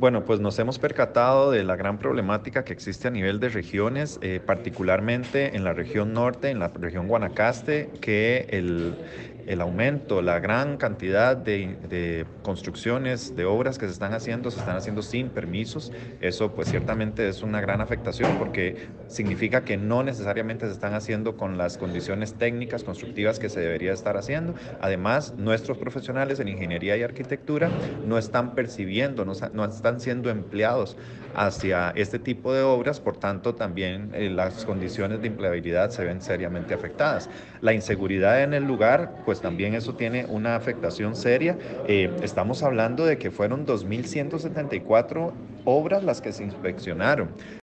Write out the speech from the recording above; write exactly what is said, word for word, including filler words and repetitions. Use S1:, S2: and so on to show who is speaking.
S1: Bueno, pues nos hemos percatado de la gran problemática que existe a nivel de regiones, eh, particularmente en la región norte, en la región Guanacaste, que el, el aumento, la gran cantidad de, de construcciones, de obras que se están haciendo, se están haciendo sin permisos. Eso pues ciertamente es una gran afectación porque significa que no necesariamente se están haciendo con las condiciones técnicas, constructivas que se debería estar haciendo. Además, nuestros profesionales en ingeniería y arquitectura no están percibiendo, no, no están siendo empleados hacia este tipo de obras, por tanto también eh, las condiciones de empleabilidad se ven seriamente afectadas. La inseguridad en el lugar, pues también eso tiene una afectación seria. Eh, estamos hablando de que fueron dos mil ciento setenta y cuatro obras las que se inspeccionaron.